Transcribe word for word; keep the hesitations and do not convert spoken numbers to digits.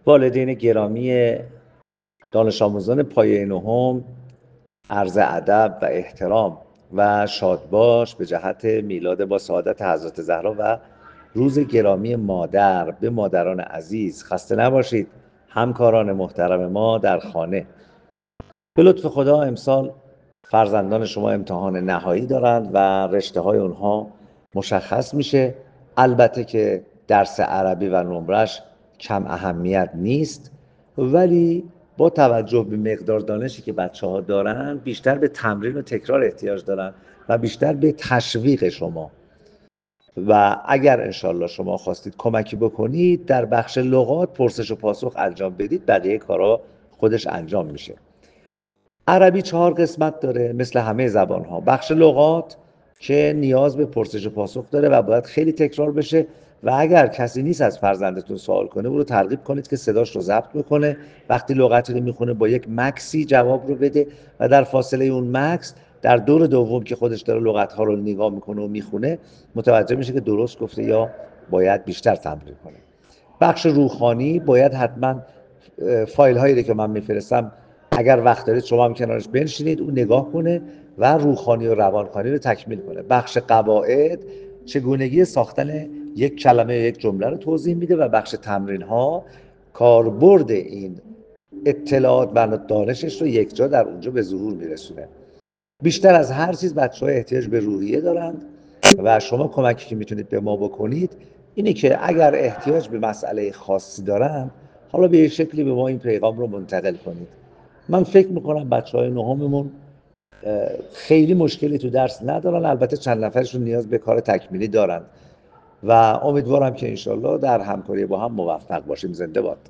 والدین گرامی دانش آموزان پایه نهم، عرض ادب و احترام و شادباش به جهت میلاد با سعادت حضرت زهرا و روز گرامی مادر. به مادران عزیز خسته نباشید. همکاران محترم ما در خانه، به لطف خدا امسال فرزندان شما امتحان نهایی دارند و رشته های اونها مشخص میشه. البته که درس عربی و نمرش کم اهمیت نیست، ولی با توجه به مقدار دانشی که بچه ها دارن بیشتر به تمرین و تکرار احتیاج دارن و بیشتر به تشویق شما. و اگر انشالله شما خواستید کمکی بکنید در بخش لغات پرسش و پاسخ انجام بدید، بقیه کارا خودش انجام میشه. عربی چهار قسمت داره مثل همه زبان ها. بخش لغات که نیاز به پرسش و پاسخ داره و باید خیلی تکرار بشه و اگر کسی نیست از فرزندتون سوال کنه او رو ترغیب کنید که صداش رو ضبط بکنه، وقتی لغتی رو میخونه با یک مکسی جواب رو بده و در فاصله اون مکس در دور دوم که خودش داره لغت ها رو نگاه میکنه و میخونه متوجه میشه که درست گفته یا باید بیشتر تمرین کنه. بخش روحانی باید حتما فایل هایی رو که من میفرستم اگر وقت دارید شما هم کنارش بنشینید اون نگاه کنه و روحانی و روانخوانی رو تکمیل کنه. بخش قواعد چگونگی ساختن یک کلمه یک جمله رو توضیح میده و بخش تمرین ها کاربرد این اطلاعات و دانشش رو یک جا در اونجا به ظهور میرسونه. بیشتر از هر چیز بچه‌ها احتیاج به روحیه دارند و شما کمکی که میتونید به ما بکنید اینه که اگر احتیاج به مسئله خاصی دارن حالا به یک شکلی به ما این پیغام رو منتقل کنید. من فکر میکنم بچه‌های نهممون خیلی مشکلی تو درس ندارن، البته چند نفرشون نیاز به کار تکمیلی دارن و امیدوارم که انشالله در همکاری با هم موفق باشیم. زنده باد.